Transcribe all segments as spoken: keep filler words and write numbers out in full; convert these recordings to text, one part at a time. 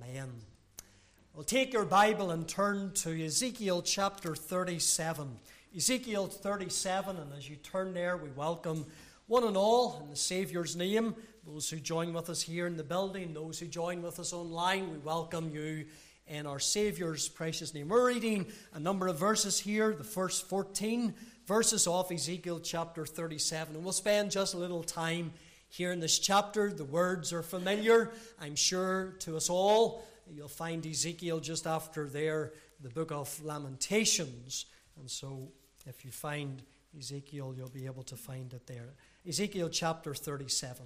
Amen. Well, take your Bible and turn to Ezekiel chapter thirty-seven. Ezekiel thirty-seven, and as you turn there, we welcome one and all in the Saviour's name. Those who join with us here in the building, those who join with us online, we welcome you in our Saviour's precious name. We're reading a number of verses here, the first fourteen verses of Ezekiel chapter thirty-seven. And we'll spend just a little time here in this chapter. The words are familiar, I'm sure, to us all. You'll find Ezekiel just after there, the book of Lamentations. And so if you find Ezekiel, you'll be able to find it there. Ezekiel chapter thirty-seven.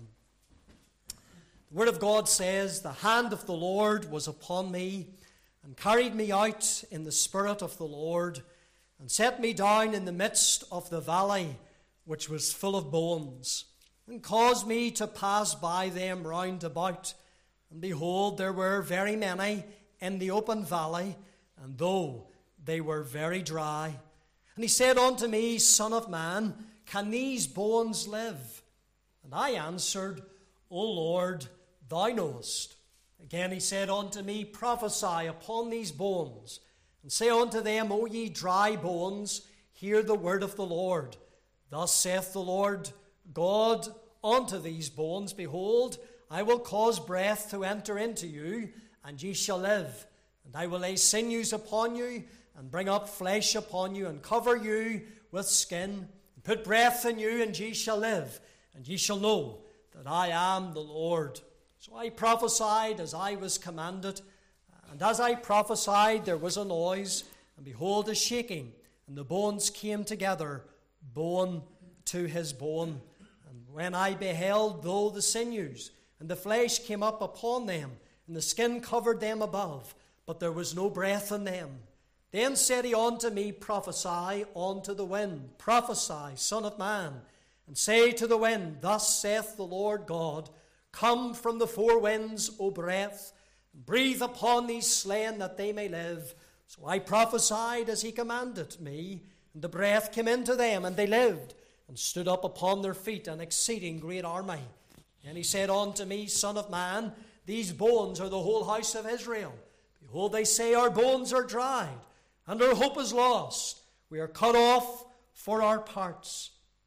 The word of God says, "The hand of the Lord was upon me, and carried me out in the spirit of the Lord, and set me down in the midst of the valley, which was full of bones, and caused me to pass by them round about. And behold, there were very many in the open valley, and though they were very dry. And he said unto me, Son of man, can these bones live? And I answered, O Lord, thou knowest. Again he said unto me, Prophesy upon these bones, and say unto them, O ye dry bones, hear the word of the Lord. Thus saith the Lord God unto these bones, Behold, I will cause breath to enter into you, and ye shall live. And I will lay sinews upon you, and bring up flesh upon you, and cover you with skin, and put breath in you, and ye shall live. And ye shall know that I am the Lord. So I prophesied as I was commanded. And as I prophesied, there was a noise, and behold, a shaking. And the bones came together, bone to his bone. And when I beheld, though the sinews and the flesh came up upon them, and the skin covered them above, but there was no breath in them. Then said he unto me, Prophesy unto the wind, prophesy, Son of man, and say to the wind, Thus saith the Lord God, Come from the four winds, O breath, and breathe upon these slain that they may live. So I prophesied as he commanded me, and the breath came into them, and they lived, and stood up upon their feet, an exceeding great army. And he said unto me, Son of man, these bones are the whole house of Israel. Behold, they say, Our bones are dried, and our hope is lost. We are cut off for our parts.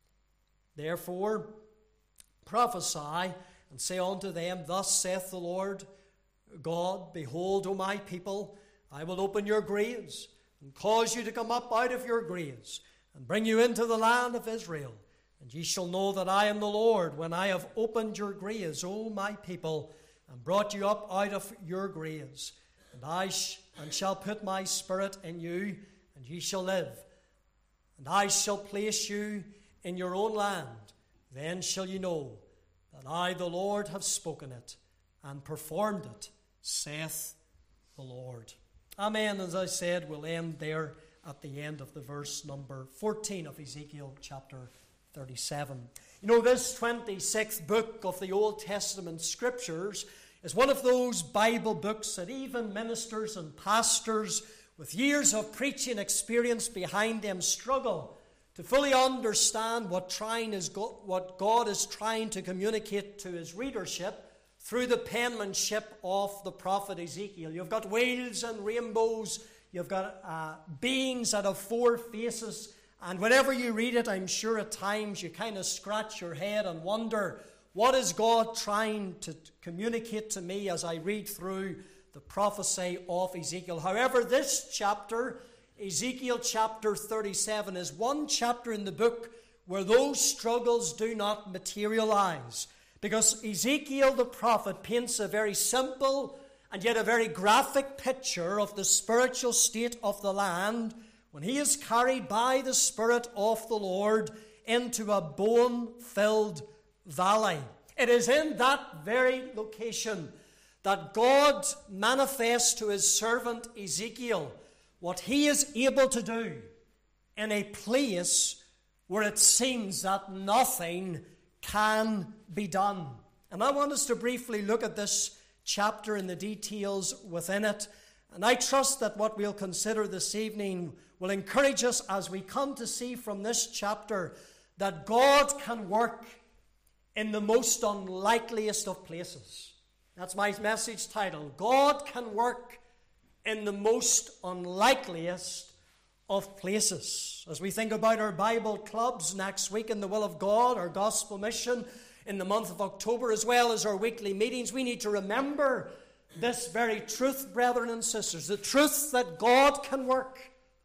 Therefore, prophesy, and say unto them, Thus saith the Lord God, Behold, O my people, I will open your graves, and cause you to come up out of your graves, and bring you into the land of Israel. And ye shall know that I am the Lord, when I have opened your graves, O my people, and brought you up out of your graves. And I sh- and shall put my spirit in you, and ye shall live. And I shall place you in your own land. Then shall ye know that I, the Lord, have spoken it, and performed it, saith the Lord. Amen. As I said, we'll end there at the end of the verse number fourteen of Ezekiel chapter thirty-seven. You know, this twenty-sixth book of the Old Testament Scriptures is one of those Bible books that even ministers and pastors with years of preaching experience behind them struggle to fully understand what, trying is go- what God is trying to communicate to his readership through the penmanship of the prophet Ezekiel. You've got whales and rainbows, you've got uh, beings that have four faces, and whenever you read it, I'm sure at times you kind of scratch your head and wonder, what is God trying to communicate to me as I read through the prophecy of Ezekiel? However, this chapter, Ezekiel chapter thirty-seven, is one chapter in the book where those struggles do not materialize. Because Ezekiel the prophet paints a very simple and yet a very graphic picture of the spiritual state of the land when he is carried by the Spirit of the Lord into a bone-filled valley. It is in that very location that God manifests to his servant Ezekiel what he is able to do in a place where it seems that nothing can be done. And I want us to briefly look at this chapter and the details within it. And I trust that what we'll consider this evening will encourage us as we come to see from this chapter that God can work in the most unlikeliest of places. That's my message title. God can work in the most unlikeliest of places. As we think about our Bible clubs next week in the will of God, our gospel mission in the month of October, as well as our weekly meetings, we need to remember this very truth, brethren and sisters, the truth that God can work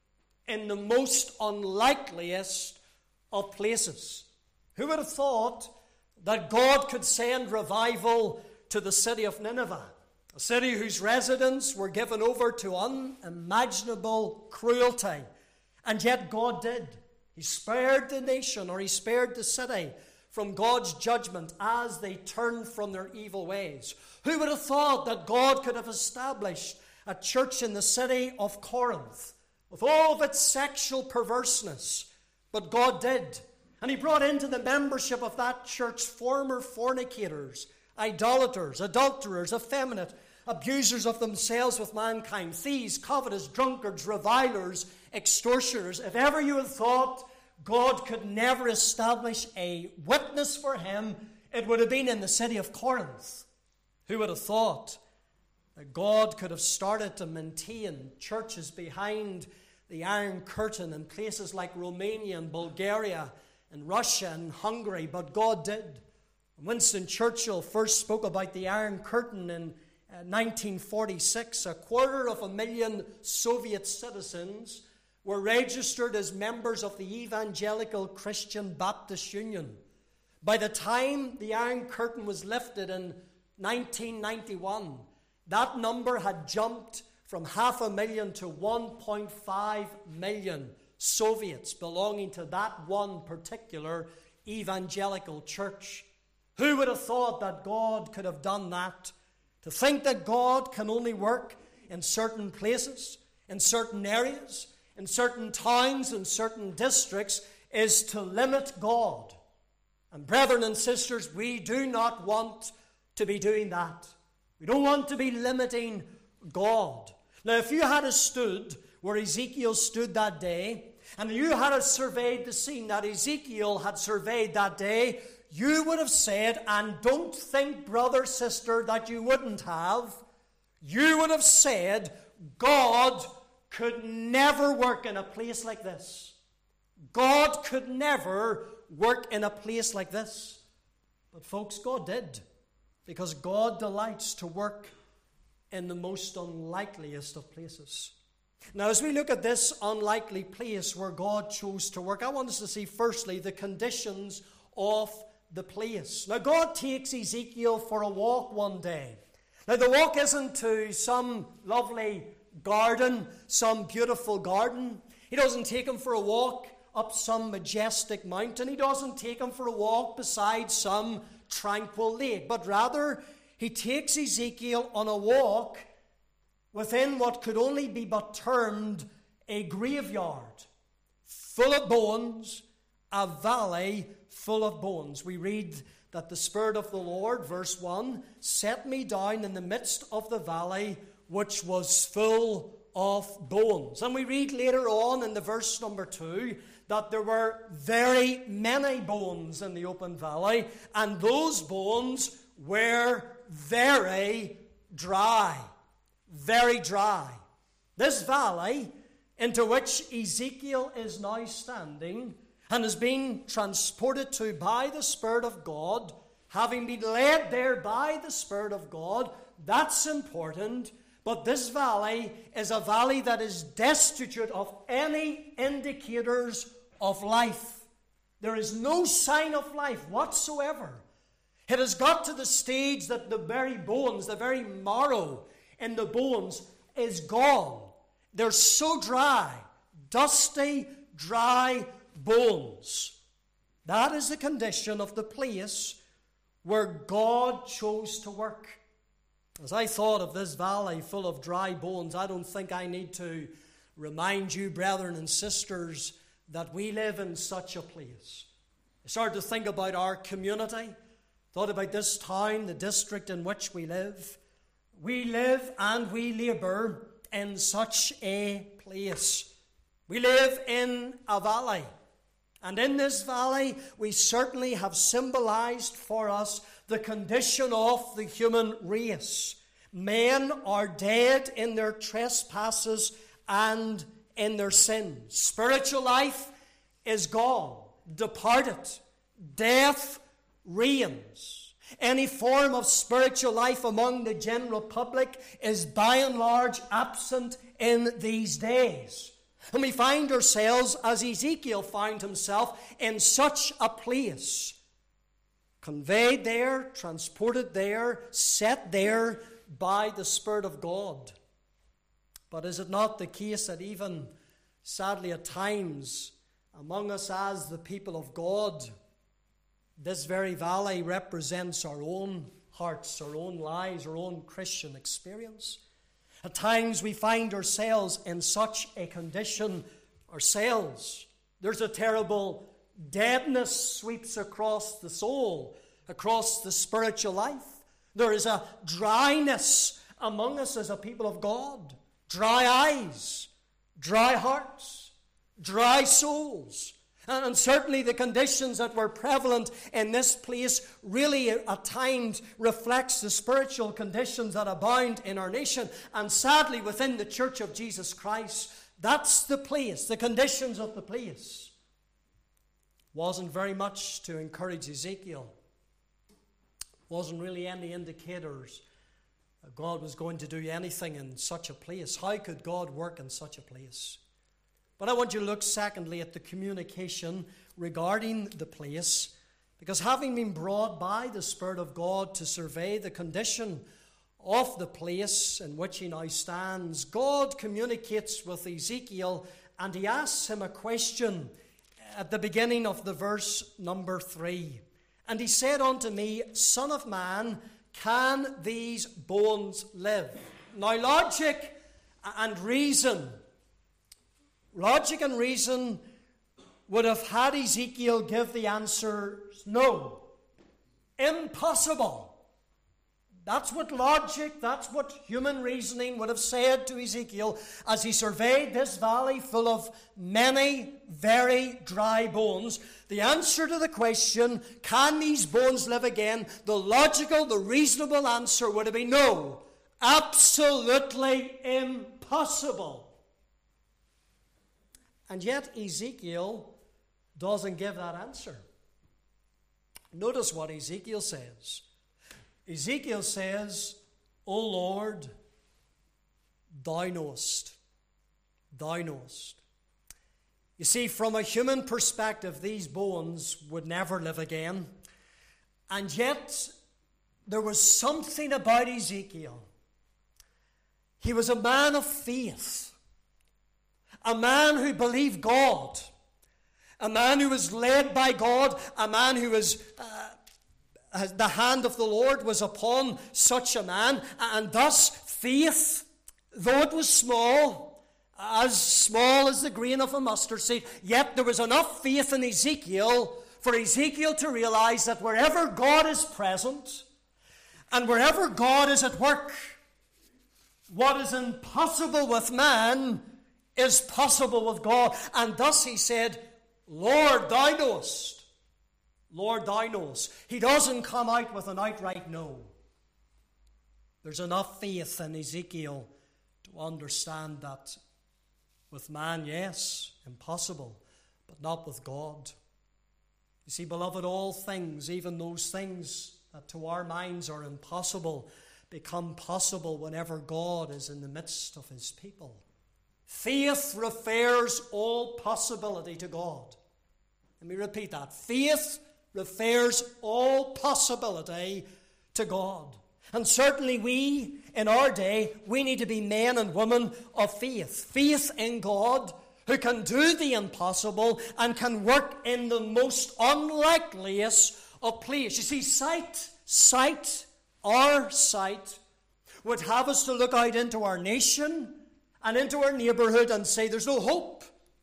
in the most unlikeliest of places. Who would have thought that God could send revival to the city of Nineveh, a city whose residents were given over to unimaginable cruelty? And yet God did. He spared the nation, or he spared the city, from God's judgment as they turned from their evil ways. Who would have thought that God could have established a church in the city of Corinth with all of its sexual perverseness? But God did. And he brought into the membership of that church former fornicators, idolaters, adulterers, effeminate, abusers of themselves with mankind, thieves, covetous, drunkards, revilers, extortioners. If ever you had thought God could never establish a witness for him, it would have been in the city of Corinth. Who would have thought that God could have started to maintain churches behind the Iron Curtain in places like Romania and Bulgaria and Russia and Hungary? But God did. Winston Churchill first spoke about the Iron Curtain in uh, nineteen forty-six. A quarter of a million Soviet citizens were registered as members of the Evangelical Christian Baptist Union. By the time the Iron Curtain was lifted in nineteen ninety-one, that number had jumped from half a million to one point five million Soviets belonging to that one particular evangelical church. Who would have thought that God could have done that? To think that God can only work in certain places, in certain areas, in certain towns, in certain districts, is to limit God. And brethren and sisters, we do not want to be doing that. We don't want to be limiting God. Now, if you had stood where Ezekiel stood that day, and you had surveyed the scene that Ezekiel had surveyed that day, you would have said, and don't think, brother, sister, that you wouldn't have, you would have said, God could never work in a place like this. God could never work in a place like this. But folks, God did, because God delights to work in the most unlikeliest of places. Now, as we look at this unlikely place where God chose to work, I want us to see firstly the conditions of the place. Now, God takes Ezekiel for a walk one day. Now, the walk isn't to some lovely garden, some beautiful garden. He doesn't take him for a walk up some majestic mountain. He doesn't take him for a walk beside some tranquil lake. But rather, he takes Ezekiel on a walk within what could only be but termed a graveyard, full of bones, a valley full of bones. We read that the Spirit of the Lord, verse one, set me down in the midst of the valley, which was full of bones. And we read later on in the verse number two that there were very many bones in the open valley, and those bones were very dry. Very dry. This valley into which Ezekiel is now standing and is being transported to by the Spirit of God, having been led there by the Spirit of God, that's important. But this valley is a valley that is destitute of any indicators of life. There is no sign of life whatsoever. It has got to the stage that the very bones, the very marrow in the bones is gone. They're so dry, dusty, dry bones. That is the condition of the place where God chose to work. As I thought of this valley full of dry bones, I don't think I need to remind you, brethren and sisters, that we live in such a place. I started to think about our community, thought about this town, the district in which we live. We live and we labour in such a place. We live in a valley. And in this valley, we certainly have symbolized for us the condition of the human race. Men are dead in their trespasses and in their sins. Spiritual life is gone, departed. Death reigns. Any form of spiritual life among the general public is by and large absent in these days. And we find ourselves, as Ezekiel found himself, in such a place. Conveyed there, transported there, set there by the Spirit of God. But is it not the case that even, sadly at times, among us as the people of God, this very valley represents our own hearts, our own lives, our own Christian experience? At times we find ourselves in such a condition ourselves. There's a terrible deadness sweeps across the soul, across the spiritual life. There is a dryness among us as a people of God. Dry eyes, dry hearts, dry souls. And certainly the conditions that were prevalent in this place really at times reflects the spiritual conditions that abound in our nation. And sadly within the Church of Jesus Christ, that's the place, the conditions of the place. Wasn't very much to encourage Ezekiel. Wasn't really any indicators that God was going to do anything in such a place. How could God work in such a place? But I want you to look secondly at the communication regarding the place, because having been brought by the Spirit of God to survey the condition of the place in which he now stands, God communicates with Ezekiel and he asks him a question at the beginning of the verse number three. And he said unto me, Son of man, can these bones live? Now logic and reason, logic and reason would have had Ezekiel give the answer, no, impossible. That's what logic, that's what human reasoning would have said to Ezekiel as he surveyed this valley full of many very dry bones. The answer to the question, can these bones live again? The logical, the reasonable answer would have been no, absolutely impossible. And yet Ezekiel doesn't give that answer. Notice what Ezekiel says. Ezekiel says, O Lord, thou knowest. Thou knowest. You see, from a human perspective, these bones would never live again. And yet, there was something about Ezekiel. He was a man of faith. A man who believed God. A man who was led by God. A man who was... Uh, the hand of the Lord was upon such a man, and thus faith, though it was small, as small as the grain of a mustard seed, yet there was enough faith in Ezekiel for Ezekiel to realize that wherever God is present and wherever God is at work, what is impossible with man is possible with God. And thus he said, Lord, thou knowest. Lord, thou knowest. He doesn't come out with an outright no. There's enough faith in Ezekiel to understand that with man, yes, impossible, but not with God. You see, beloved, all things, even those things that to our minds are impossible, become possible whenever God is in the midst of his people. Faith refers all possibility to God. Let me repeat that. Faith refers all possibility to God. And certainly we, in our day, we need to be men and women of faith. Faith in God, who can do the impossible and can work in the most unlikeliest of places. You see, sight, sight, our sight, would have us to look out into our nation and into our neighbourhood and say there's no hope.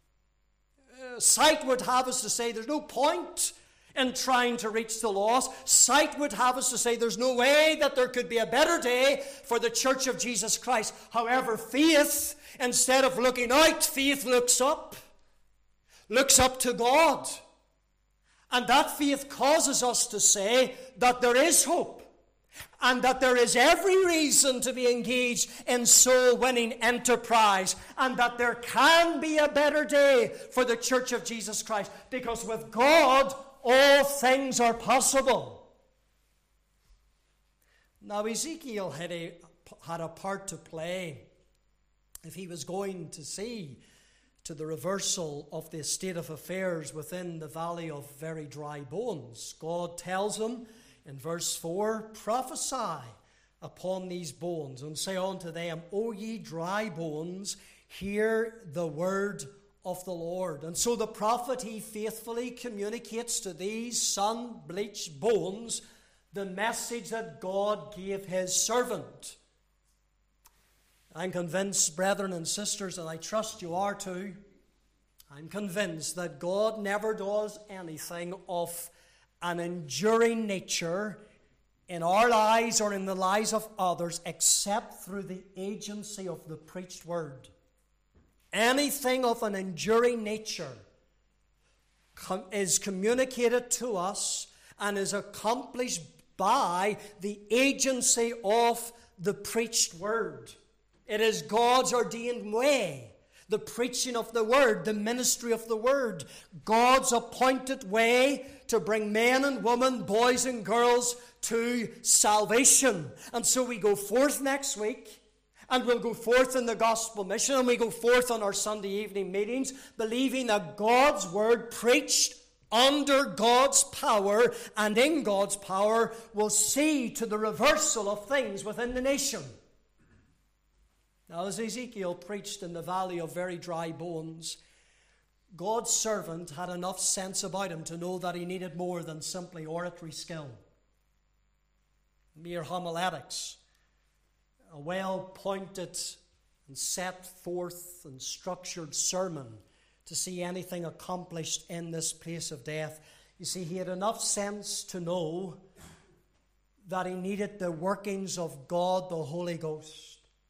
Uh, sight would have us to say there's no point in trying to reach the lost. Sight would have us to say there's no way that there could be a better day for the Church of Jesus Christ. However, faith, instead of looking out, faith looks up. Looks up to God. And that faith causes us to say that there is hope, and that there is every reason to be engaged in soul-winning enterprise, and that there can be a better day for the Church of Jesus Christ, because with God, all things are possible. Now, Ezekiel had a, had a part to play if he was going to see to the reversal of the state of affairs within the valley of very dry bones. God tells him in verse four, prophesy upon these bones, and say unto them, O ye dry bones, hear the word of the Lord. And so the prophet, he faithfully communicates to these sun-bleached bones the message that God gave his servant. I'm convinced, brethren and sisters, and I trust you are too, I'm convinced that God never does anything of an enduring nature in our lives or in the lives of others except through the agency of the preached word. Anything of an enduring nature com- is communicated to us and is accomplished by the agency of the preached word. It is God's ordained way. The preaching of the word, the ministry of the word, God's appointed way to bring men and women, boys and girls to salvation. And so we go forth next week, and we'll go forth in the gospel mission, and we go forth on our Sunday evening meetings, believing that God's word preached under God's power and in God's power will see to the reversal of things within the nation. Now, as Ezekiel preached in the valley of very dry bones, God's servant had enough sense about him to know that he needed more than simply oratory skill, mere homiletics, a well-pointed and set forth and structured sermon to see anything accomplished in this place of death. You see, he had enough sense to know that he needed the workings of God, the Holy Ghost.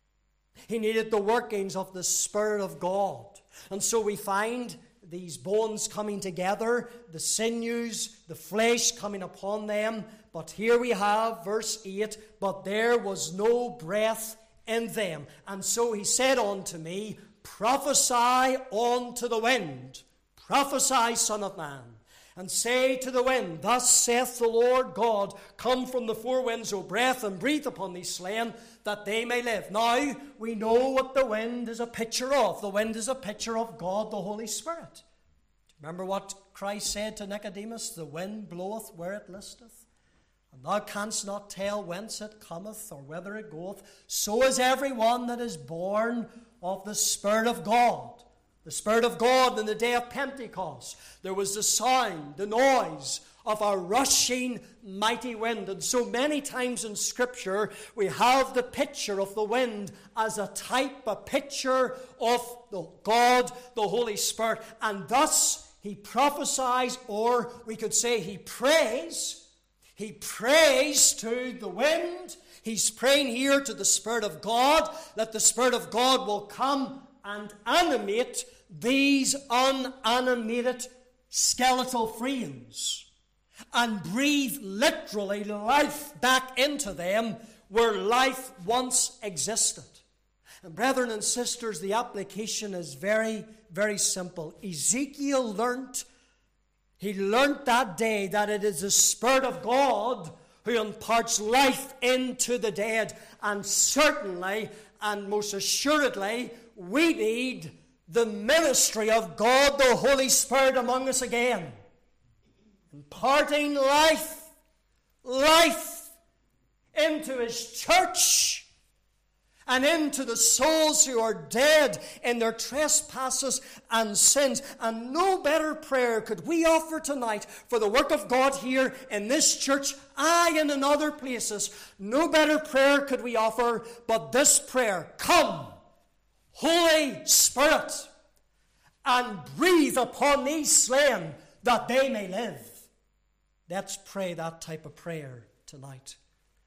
He needed the workings of the Spirit of God. And so we find these bones coming together, the sinews, the flesh coming upon them. But here we have verse eight, but there was no breath in them. And so he said unto me, prophesy unto the wind, prophesy, Son of Man, and say to the wind, thus saith the Lord God, come from the four winds, O breath, and breathe upon these slain, that they may live. Now, we know what the wind is a picture of. The wind is a picture of God, the Holy Spirit. Do you remember what Christ said to Nicodemus? The wind bloweth where it listeth, and thou canst not tell whence it cometh, or whither it goeth. So is every one that is born of the Spirit of God. The Spirit of God in the day of Pentecost, there was the sound, the noise of a rushing mighty wind. And so many times in Scripture, we have the picture of the wind as a type, a picture of the God, the Holy Spirit. And thus he prophesies, or we could say he prays. He prays to the wind. He's praying here to the Spirit of God, that the Spirit of God will come and animate these unanimated skeletal frames and breathe literally life back into them where life once existed. And brethren and sisters, the application is very, very simple. Ezekiel learnt, he learnt that day that it is the Spirit of God who imparts life into the dead. And certainly, and most assuredly, we need the ministry of God, the Holy Spirit, among us again, imparting life, life into His church and into the souls who are dead in their trespasses and sins. And no better prayer could we offer tonight for the work of God here in this church, aye, and in other places. No better prayer could we offer but this prayer: come, Holy Spirit, and breathe upon these slain that they may live. Let's pray that type of prayer tonight.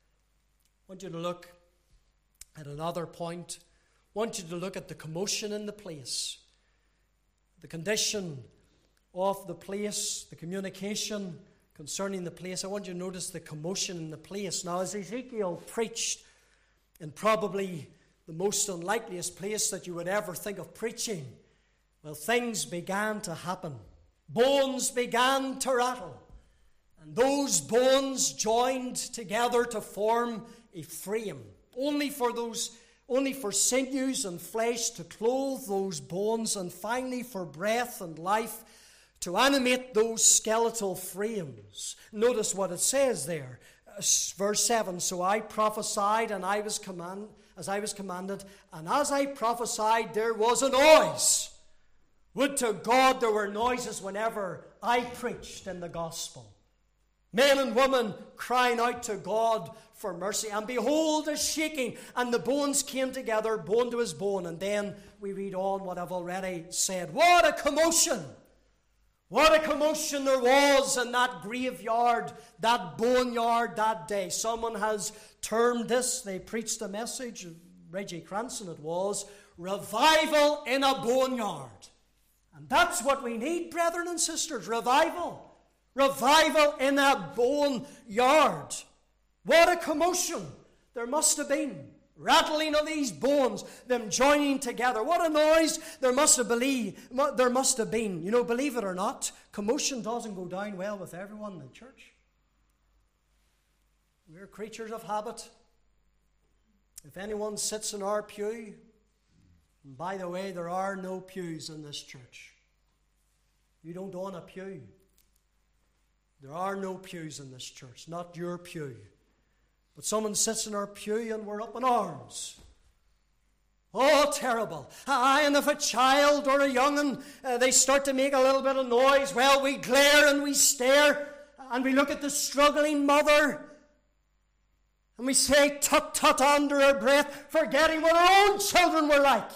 I want you to look at another point. I want you to look at the commotion in the place, the condition of the place, the communication concerning the place. I want you to notice the commotion in the place. Now, as Ezekiel preached in probably the most unlikeliest place that you would ever think of preaching, well, things began to happen. Bones began to rattle. And those bones joined together to form a frame. Only for those, only for sinews and flesh to clothe those bones, and finally for breath and life to animate those skeletal frames. Notice what it says there. Verse seven, so I prophesied, and I was command, as I was commanded, and as I prophesied, there was a noise. Would to God there were noises whenever I preached in the gospel. Men and women crying out to God for mercy. And behold, a shaking, and the bones came together, bone to his bone. And then we read on what I've already said. What a commotion! What a commotion there was in that graveyard, that boneyard that day. Someone has termed this, they preached a message, Reggie Cranston it was, revival in a boneyard. And that's what we need, brethren and sisters, revival. Revival in a boneyard. What a commotion there must have been. Rattling of these bones, them joining together. What a noise there must have believed, there must have been. You know, believe it or not, commotion doesn't go down well with everyone in the church. We're creatures of habit. If anyone sits in our pew, and by the way, there are no pews in this church. You don't own a pew. There are no pews in this church, not your pew. But someone sits in our pew and we're up in arms. Oh, terrible. Aye, and if a child or a young'un, uh, they start to make a little bit of noise, well, we glare and we stare and we look at the struggling mother and we say, tut, tut, under our breath, forgetting what our own children were like.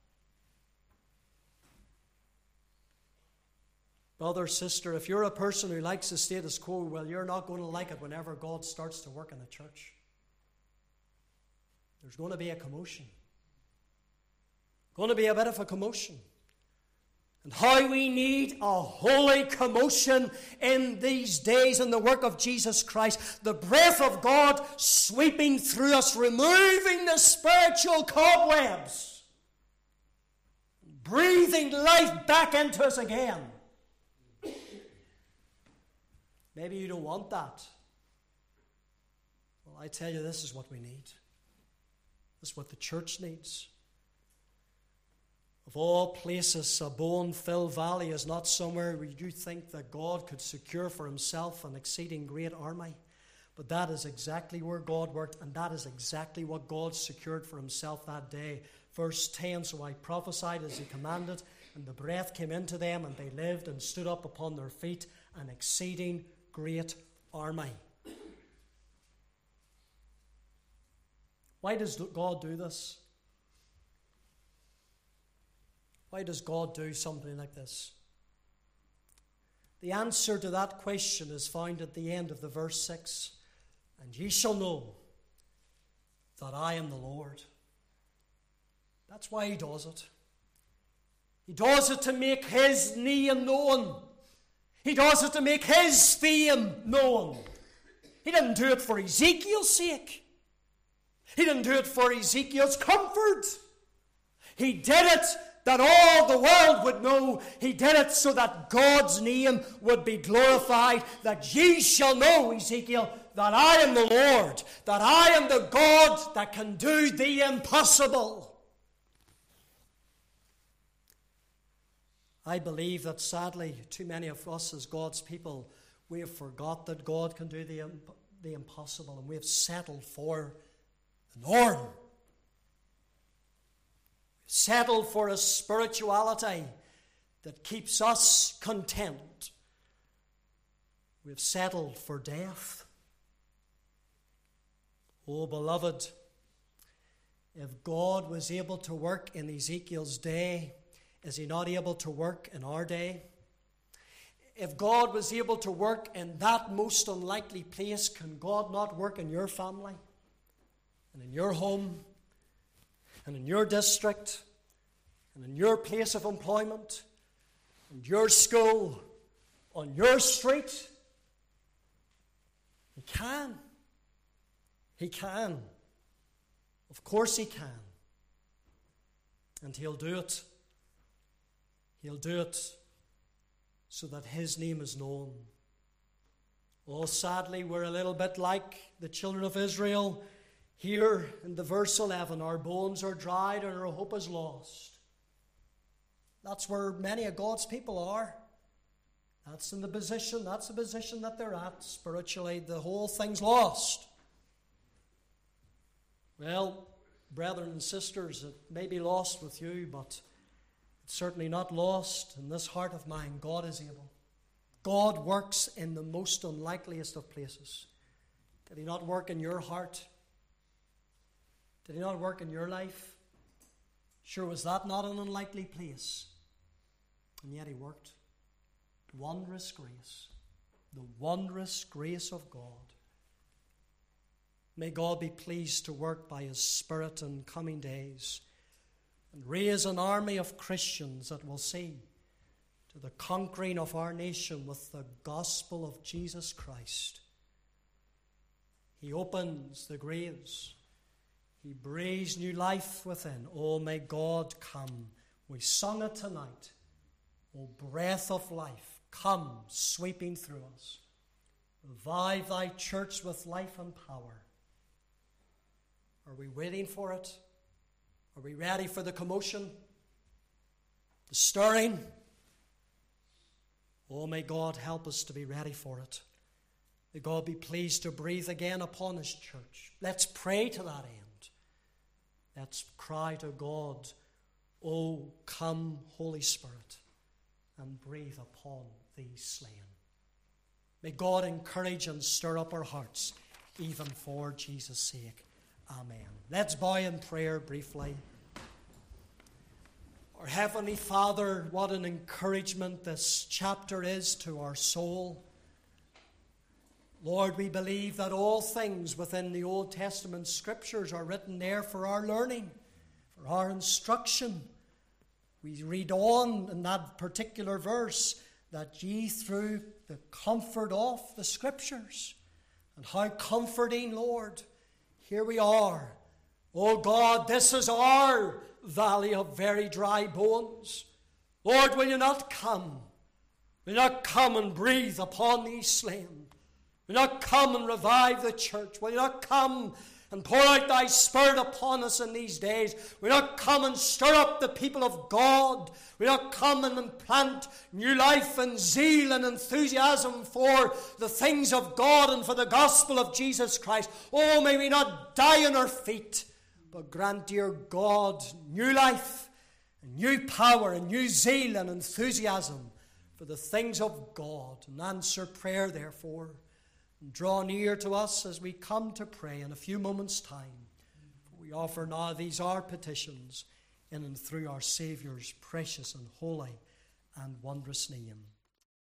Brother, sister, if you're a person who likes the status quo, well, you're not going to like it whenever God starts to work in a church. There's going to be a commotion. Going to be a bit of a commotion. And how we need a holy commotion in these days in the work of Jesus Christ. The breath of God sweeping through us, removing the spiritual cobwebs, breathing life back into us again. Maybe you don't want that. Well, I tell you, this is what we need. This is what the church needs. Of all places, a bone-filled valley is not somewhere where you think that God could secure for himself an exceeding great army. But that is exactly where God worked, and that is exactly what God secured for himself that day. Verse ten, so I prophesied as he commanded, and the breath came into them, and they lived and stood up upon their feet, an exceeding great army. Why does God do this? Why does God do something like this? The answer to that question is found at the end of the verse six. And ye shall know that I am the Lord. That's why he does it. He does it to make his name known. He does it to make his fame known. He didn't do it for Ezekiel's sake. He didn't do it for Ezekiel's comfort. He did it that all the world would know. He did it so that God's name would be glorified. That ye shall know, Ezekiel, that I am the Lord. That I am the God that can do the impossible. I believe that sadly, too many of us as God's people, we have forgot that God can do the, imp- the impossible, and we have settled for the norm. Settled for a spirituality that keeps us content. We have settled for death. Oh, beloved, if God was able to work in Ezekiel's day, is he not able to work in our day? If God was able to work in that most unlikely place, can God not work in your family and in your home and in your district and in your place of employment and your school on your street? He can. He can. Of course he can. And he'll do it. He'll do it so that his name is known. Oh, sadly, we're a little bit like the children of Israel. Here in the verse eleven, our bones are dried and our hope is lost. That's where many of God's people are. That's in the position, that's the position that they're at. Spiritually, the whole thing's lost. Well, brethren and sisters, it may be lost with you, but it's certainly not lost in this heart of mine. God is able. God works in the most unlikeliest of places. Did he not work in your heart? Did he not work in your life? Sure, was that not an unlikely place? And yet he worked. Wondrous grace. The wondrous grace of God. May God be pleased to work by his Spirit in coming days and raise an army of Christians that will see to the conquering of our nation with the gospel of Jesus Christ. He opens the graves. He breathes new life within. Oh, may God come. We sung it tonight. Oh, breath of life, come sweeping through us. Revive thy church with life and power. Are we waiting for it? Are we ready for the commotion? The stirring? Oh, may God help us to be ready for it. May God be pleased to breathe again upon his church. Let's pray to that end. Let's cry to God, oh, come, Holy Spirit, and breathe upon these slain. May God encourage and stir up our hearts, even for Jesus' sake. Amen. Let's bow in prayer briefly. Our Heavenly Father, what an encouragement this chapter is to our soul. Lord, we believe that all things within the Old Testament Scriptures are written there for our learning, for our instruction. We read on in that particular verse that ye through the comfort of the Scriptures. And how comforting, Lord. Here we are. Oh God, this is our valley of very dry bones. Lord, will you not come? Will you not come and breathe upon these slain? Will you not come and revive the church? Will you not come and pour out thy Spirit upon us in these days? Will you not come and stir up the people of God? Will you not come and implant new life and zeal and enthusiasm for the things of God and for the gospel of Jesus Christ? Oh, may we not die on our feet, but grant, dear God, new life and new power and new zeal and enthusiasm for the things of God. And answer prayer, therefore. Draw near to us as we come to pray in a few moments' time. For we offer now these our petitions in and through our Saviour's precious and holy and wondrous name.